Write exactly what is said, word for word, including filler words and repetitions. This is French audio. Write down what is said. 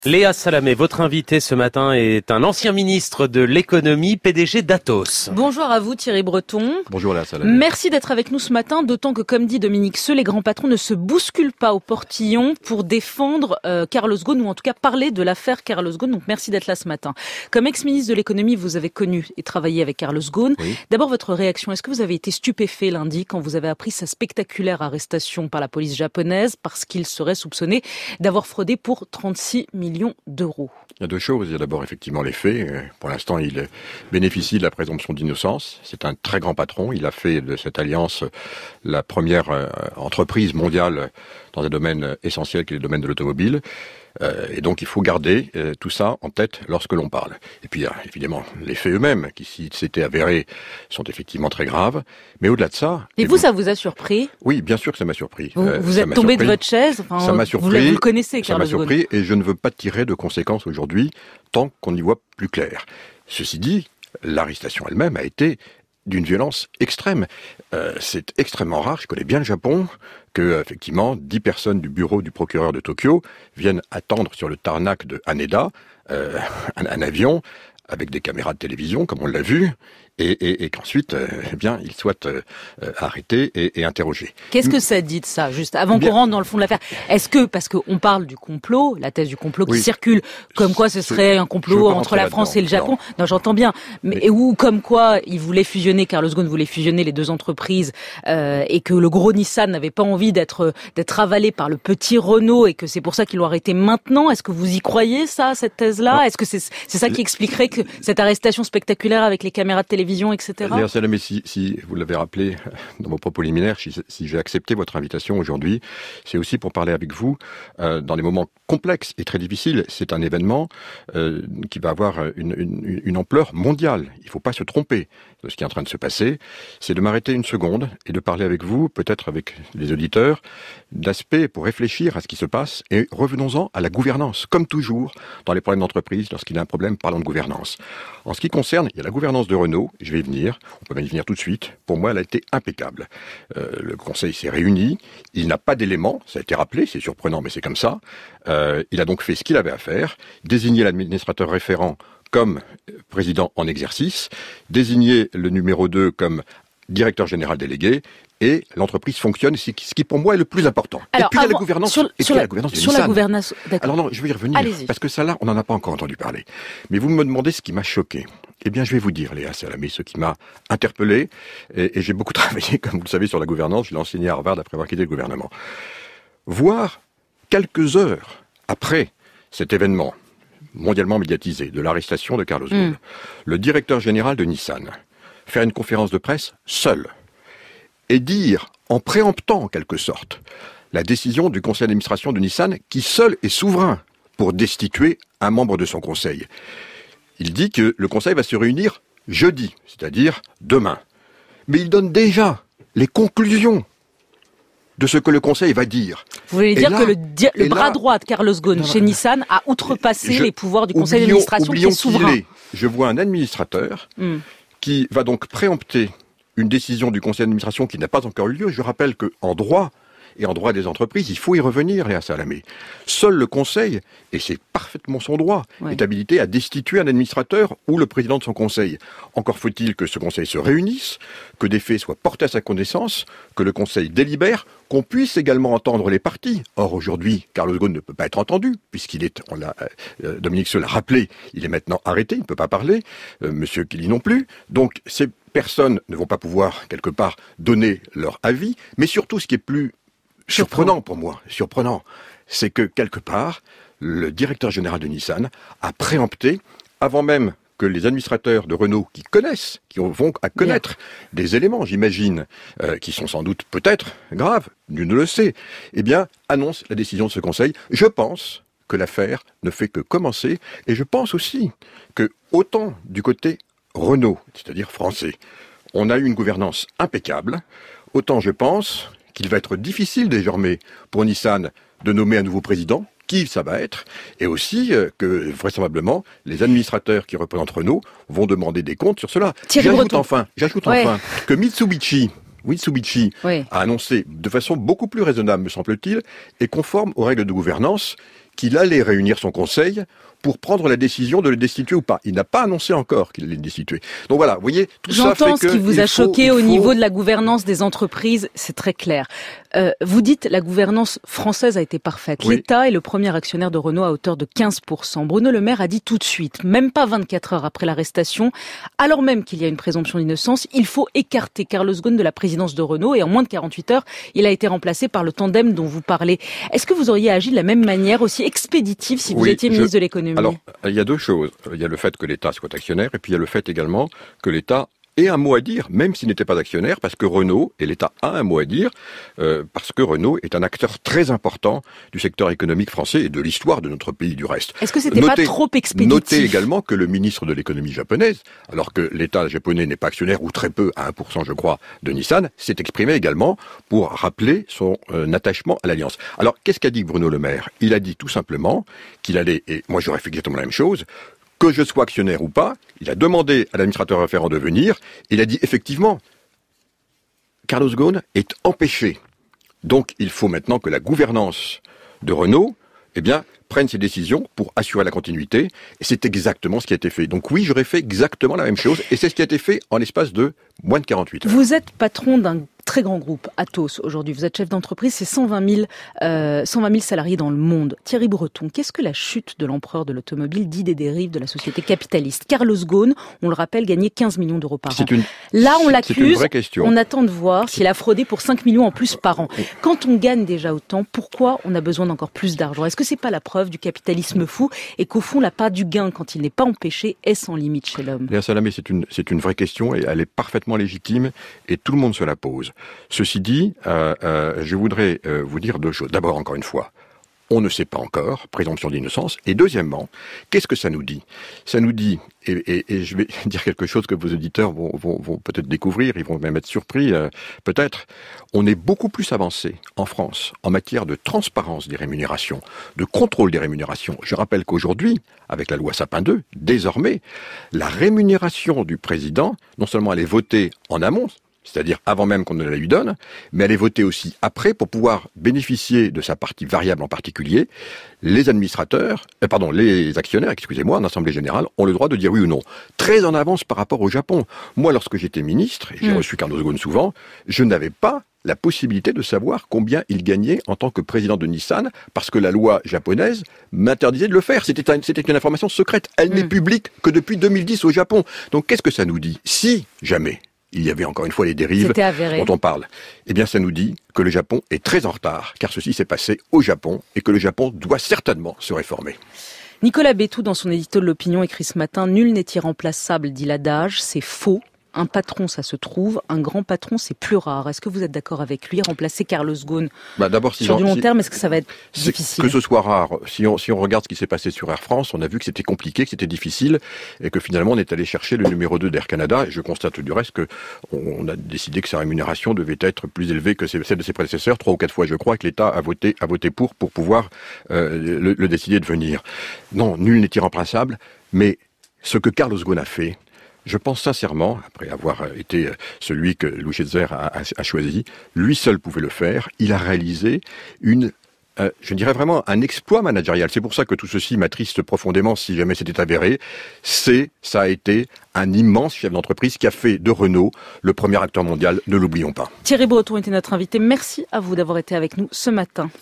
Léa Salamé, votre invité ce matin est un ancien ministre de l'économie, P D G d'Atos. Bonjour à vous Thierry Breton. Bonjour Léa Salamé. Merci d'être avec nous ce matin, d'autant que comme dit Dominique Seux, les grands patrons ne se bousculent pas au portillon pour défendre euh, Carlos Ghosn, ou en tout cas parler de l'affaire Carlos Ghosn. Donc merci d'être là ce matin. Comme ex-ministre de l'économie, vous avez connu et travaillé avec Carlos Ghosn. Oui. D'abord votre réaction, est-ce que vous avez été stupéfait lundi quand vous avez appris sa spectaculaire arrestation par la police japonaise parce qu'il serait soupçonné d'avoir fraudé pour trente-six millions d'euros? Il y a deux choses. Il y a d'abord effectivement les faits. Pour l'instant, il bénéficie de la présomption d'innocence. C'est un très grand patron. Il a fait de cette alliance la première euh, entreprise mondiale dans un domaine essentiel qui est le domaine de l'automobile. Euh, et donc il faut garder euh, tout ça en tête lorsque l'on parle. Et puis il y a évidemment les faits eux-mêmes qui, si c'était avéré, sont effectivement très graves. Mais au-delà de ça... Et, et vous, vous, ça vous a surpris? Oui, bien sûr que ça m'a surpris. Vous, euh, vous êtes tombé surpris. de votre chaise enfin, Ça m'a surpris. Vous, vous le connaissez, Carlos Ça m'a surpris et je ne veux pas tirer de conséquences aujourd'hui tant qu'on y voit plus clair. Ceci dit, l'arrestation elle-même a été d'une violence extrême. Euh, c'est extrêmement rare, je connais bien le Japon, que effectivement dix personnes du bureau du procureur de Tokyo viennent attendre sur le tarmac de Haneda euh, un, un avion avec des caméras de télévision, comme on l'a vu, et, et, et qu'ensuite, euh, eh bien, il soit euh, arrêté et, et interrogé. Qu'est-ce que ça dit de ça, juste avant bien, qu'on rentre dans le fond de l'affaire? Est-ce que, parce qu'on parle du complot, la thèse du complot qui oui. circule, comme quoi ce serait un complot entre la France et le Japon, non, non j'entends bien, mais, mais ou comme quoi il voulait fusionner, Carlos Ghosn voulait fusionner les deux entreprises, euh, et que le gros Nissan n'avait pas envie d'être d'être avalé par le petit Renault, et que c'est pour ça qu'ils l'ont arrêté maintenant. Est-ce que vous y croyez, ça, cette thèse-là? non. Est-ce que c'est c'est ça qui expliquerait que cette arrestation spectaculaire avec les caméras de télévision, et cetera. Léa Salamé, si, si vous l'avez rappelé dans vos propos liminaires, si, si j'ai accepté votre invitation aujourd'hui, c'est aussi pour parler avec vous euh, dans des moments complexes et très difficiles. C'est un événement euh, qui va avoir une, une, une ampleur mondiale. Il ne faut pas se tromper de ce qui est en train de se passer. C'est de m'arrêter une seconde et de parler avec vous, peut-être avec les auditeurs, d'aspects pour réfléchir à ce qui se passe et revenons-en à la gouvernance. Comme toujours, dans les problèmes d'entreprise, lorsqu'il y a un problème, parlons de gouvernance. En ce qui concerne, il y a la gouvernance de Renault, je vais y venir, on peut même y venir tout de suite. Pour moi, elle a été impeccable. Euh, le Conseil s'est réuni, il n'a pas d'éléments, ça a été rappelé, c'est surprenant, mais c'est comme ça. Euh, il a donc fait ce qu'il avait à faire, désigné l'administrateur référent comme président en exercice, désigné le numéro deux comme directeur général délégué, et l'entreprise fonctionne, ce qui pour moi est le plus important. Alors, et puis avant, il y a la gouvernance, sur, et sur puis la, la gouvernance de sur Nissan. la gouvernance, d'accord. Alors non, je vais y revenir, Allez-y. parce que ça là, on n'en a pas encore entendu parler. Mais vous me demandez ce qui m'a choqué. Eh bien, je vais vous dire, Léa Salamé, ce qui m'a interpellé, et, et j'ai beaucoup travaillé, comme vous le savez, sur la gouvernance, je l'ai enseigné à Harvard après avoir quitté le gouvernement. Voir, quelques heures après cet événement mondialement médiatisé, de l'arrestation de Carlos Ghosn, mm. le directeur général de Nissan faire une conférence de presse seul, et dire, en préemptant en quelque sorte, la décision du conseil d'administration de Nissan, qui seul est souverain pour destituer un membre de son conseil. Il dit que le conseil va se réunir jeudi, c'est-à-dire demain. Mais il donne déjà les conclusions de ce que le conseil va dire. Vous voulez dire là, que le, di- le bras là, droit de Carlos Ghosn chez Nissan a outrepassé je, les pouvoirs du conseil oublions, d'administration qui est souverain. Est. Je vois un administrateur mm. qui va donc préempter une décision du conseil d'administration qui n'a pas encore eu lieu. Je rappelle qu'en droit, et en droit des entreprises, il faut y revenir, Léa Salamé. Seul le conseil, et c'est parfaitement son droit, oui. est habilité à destituer un administrateur ou le président de son conseil. Encore faut-il que ce conseil se réunisse, que des faits soient portés à sa connaissance, que le conseil délibère, qu'on puisse également entendre les parties. Or, aujourd'hui, Carlos Ghosn ne peut pas être entendu, puisqu'il est, on l'a, euh, Dominique Seux l'a rappelé, il est maintenant arrêté, il ne peut pas parler, euh, Monsieur Kelly non plus. Donc, ces personnes ne vont pas pouvoir, quelque part, donner leur avis, mais surtout, ce qui est plus surprenant pour moi, surprenant, c'est que quelque part, le directeur général de Nissan a préempté, avant même que les administrateurs de Renault qui connaissent, qui vont à connaître bien. des éléments, j'imagine, euh, qui sont sans doute peut-être graves, nul ne le sait, eh bien, annonce la décision de ce conseil. Je pense que l'affaire ne fait que commencer, et je pense aussi que, autant du côté Renault, c'est-à-dire français, on a eu une gouvernance impeccable, autant je pense qu'il va être difficile désormais pour Nissan de nommer un nouveau président, qui ça va être, et aussi euh, que vraisemblablement les administrateurs qui représentent Renault vont demander des comptes sur cela. Thierry J'ajoute Breton. enfin, j'ajoute ouais. enfin que Mitsubishi, Mitsubishi oui. a annoncé de façon beaucoup plus raisonnable, me semble-t-il, et conforme aux règles de gouvernance, qu'il allait réunir son conseil pour prendre la décision de le destituer ou pas. Il n'a pas annoncé encore qu'il allait le destituer. Donc voilà, vous voyez, tout ça fait que... J'entends ce qui vous a faut, choqué au faut... niveau de la gouvernance des entreprises, c'est très clair. Euh, vous dites la gouvernance française a été parfaite. Oui. L'État est le premier actionnaire de Renault à hauteur de quinze pour cent. Bruno Le Maire a dit tout de suite, même pas vingt-quatre heures après l'arrestation, alors même qu'il y a une présomption d'innocence, il faut écarter Carlos Ghosn de la présidence de Renault et en moins de quarante-huit heures, il a été remplacé par le tandem dont vous parlez. Est-ce que vous auriez agi de la même manière, aussi expéditive, si vous oui, étiez ministre je... de l'économie? Alors, il y a deux choses. Il y a le fait que l'État soit actionnaire et puis il y a le fait également que l'État ait un mot à dire, même s'il n'était pas actionnaire, parce que Renault, et l'État a un mot à dire, euh, parce que Renault est un acteur très important du secteur économique français et de l'histoire de notre pays du reste. Est-ce que c'était notez, pas trop expéditif? Notez également que le ministre de l'économie japonaise, alors que l'État japonais n'est pas actionnaire, ou très peu, à un pour cent je crois, de Nissan, s'est exprimé également pour rappeler son euh, attachement à l'Alliance. Alors, qu'est-ce qu'a dit Bruno Le Maire? Il a dit tout simplement qu'il allait, et moi j'aurais fait exactement la même chose, que je sois actionnaire ou pas, il a demandé à l'administrateur référent de venir, il a dit effectivement, Carlos Ghosn est empêché. Donc il faut maintenant que la gouvernance de Renault, eh bien, prenne ses décisions pour assurer la continuité, et c'est exactement ce qui a été fait. Donc oui, j'aurais fait exactement la même chose, et c'est ce qui a été fait en l'espace de moins de quarante-huit heures. Vous êtes patron d'un très grand groupe, Atos, aujourd'hui. Vous êtes chef d'entreprise, c'est cent vingt mille, euh, cent vingt mille salariés dans le monde. Thierry Breton, qu'est-ce que la chute de l'empereur de l'automobile dit des dérives de la société capitaliste? Carlos Ghosn, on le rappelle, gagnait quinze millions d'euros par an. Une, Là, on l'accuse, question. On attend de voir s'il a fraudé pour cinq millions en plus par an. Quand on gagne déjà autant, pourquoi on a besoin d'encore plus d'argent? Est-ce que c'est pas la preuve du capitalisme fou et qu'au fond, la part du gain, quand il n'est pas empêché, est sans limite chez l'homme? Léa Salamé, c'est une, c'est une vraie question et elle est parfaitement légitime et tout le monde se la pose. Ceci dit, Euh, euh, je voudrais euh, vous dire deux choses. D'abord, encore une fois, on ne sait pas encore, présomption d'innocence. Et deuxièmement, qu'est-ce que ça nous dit? Ça nous dit, et, et, et je vais dire quelque chose que vos auditeurs vont, vont, vont peut-être découvrir, ils vont même être surpris, euh, peut-être. On est beaucoup plus avancé en France en matière de transparence des rémunérations, de contrôle des rémunérations. Je rappelle qu'aujourd'hui, avec la loi Sapin deux, désormais, la rémunération du président, non seulement elle est votée en amont, c'est-à-dire avant même qu'on ne la lui donne, mais elle est votée aussi après pour pouvoir bénéficier de sa partie variable en particulier. Les administrateurs, euh, pardon, les actionnaires, excusez-moi, en assemblée générale, ont le droit de dire oui ou non. Très en avance par rapport au Japon. Moi, lorsque j'étais ministre, et j'ai mmh. reçu Carlos Ghosn souvent, je n'avais pas la possibilité de savoir combien il gagnait en tant que président de Nissan, parce que la loi japonaise m'interdisait de le faire. C'était, un, c'était une information secrète. Elle mmh. n'est publique que depuis deux mille dix au Japon. Donc qu'est-ce que ça nous dit? Si jamais il y avait encore une fois les dérives dont on parle, eh bien ça nous dit que le Japon est très en retard, car ceci s'est passé au Japon, et que le Japon doit certainement se réformer. Nicolas Bétou, dans son édito de l'Opinion, écrit ce matin « Nul n'est irremplaçable, dit l'adage, c'est faux. Un patron, ça se trouve. Un grand patron, c'est plus rare. » Est-ce que vous êtes d'accord avec lui? Remplacer Carlos Ghosn bah d'abord, si sur du long si, terme, est-ce que ça va être difficile? Que ce soit rare. Si on, si on regarde ce qui s'est passé sur Air France, on a vu que c'était compliqué, que c'était difficile, et que finalement on est allé chercher le numéro deux d'Air Canada. Et je constate du reste que on a décidé que sa rémunération devait être plus élevée que celle de ses prédécesseurs, trois ou quatre fois, je crois, que l'État a voté, a voté pour, pour pouvoir euh, le, le décider de venir. Non, nul n'est irremplaçable, mais ce que Carlos Ghosn a fait, je pense sincèrement, après avoir été celui que Louis Schweitzer a, a, a choisi, lui seul pouvait le faire. Il a réalisé une, euh, je dirais vraiment un exploit managérial. C'est pour ça que tout ceci m'attriste profondément si jamais c'était avéré. C'est, ça a été un immense chef d'entreprise qui a fait de Renault le premier acteur mondial, ne l'oublions pas. Thierry Breton était notre invité. Merci à vous d'avoir été avec nous ce matin.